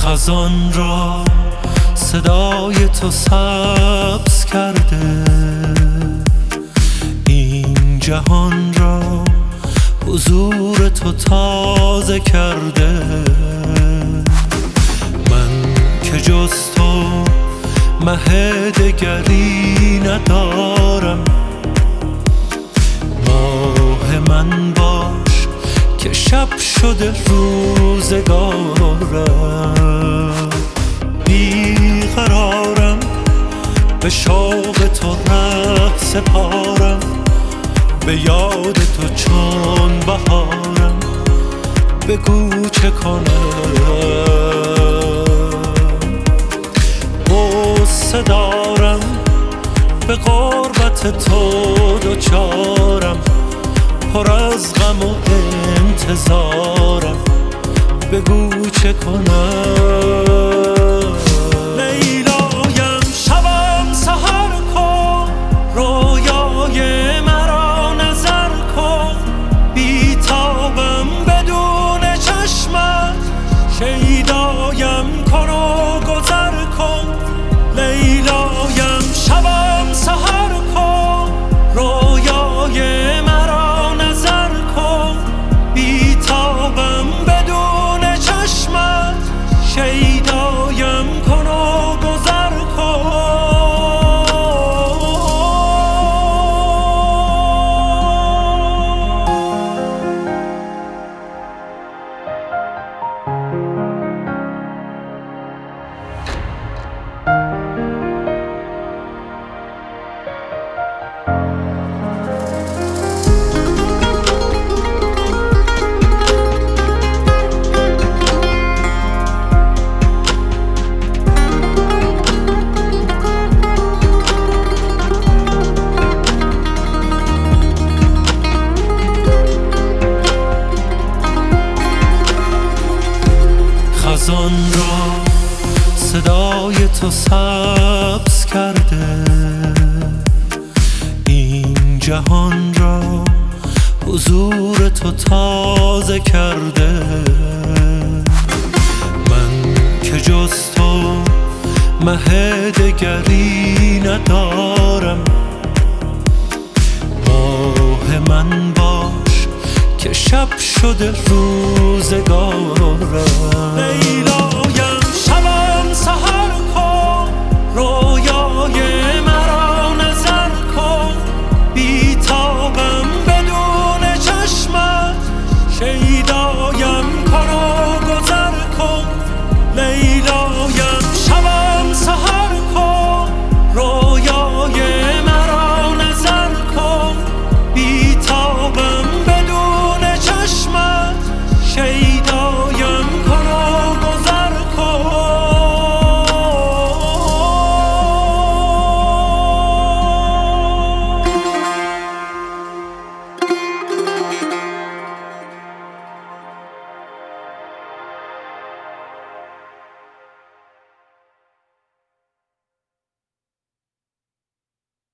خزان را صدای تو سبز کرده، این جهان را حضور تو تازه کرده. من که جز تو مه دگری ندارم، ماه من باش که شب شده روزگارم. بیقرارم به شوق تو ره سپارم، به یاد تو چون بهارم. بگو چه کنم، غصه دارم به غربت تو دوچارم. پر از غم و انتظارم، بگو چه کنم. لیلایم شبم سحر کن، رویای مرا نظر کن. بیتابم بدون چشمت، شیدایم کن و گذر کن. لیلایم شبم سحر کن، رویای مرا نظر کن. بیتابم بدون چشمت، شیدایم کن و گذر کن. خزان را صدای تو سبز کرده، این جهان را حضور تو تازه کرده. من که جز تو مه دگری ندارم، ماه من باش که شب شده روزگارم. لیلا